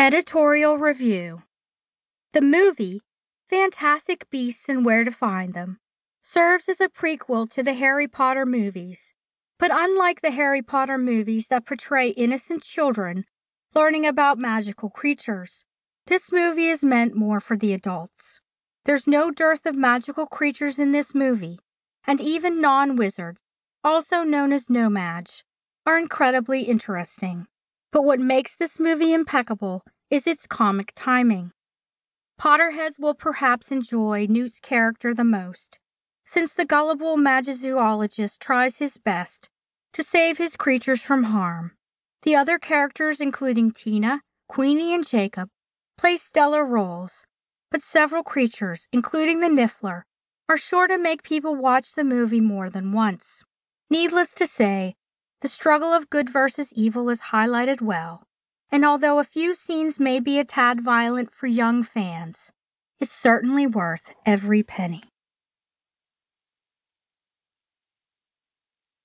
Editorial Review. The movie, Fantastic Beasts and Where to Find Them, serves as a prequel to the Harry Potter movies. But unlike the Harry Potter movies that portray innocent children learning about magical creatures, this movie is meant more for the adults. There's no dearth of magical creatures in this movie, and even non-wizards, also known as No-Maj, are incredibly interesting. But what makes this movie impeccable is its comic timing. Potterheads will perhaps enjoy Newt's character the most, since the gullible magizoologist tries his best to save his creatures from harm. The other characters, including Tina, Queenie, and Jacob, play stellar roles, but several creatures, including the Niffler, are sure to make people watch the movie more than once. Needless to say, the struggle of good versus evil is highlighted well, and although a few scenes may be a tad violent for young fans, it's certainly worth every penny.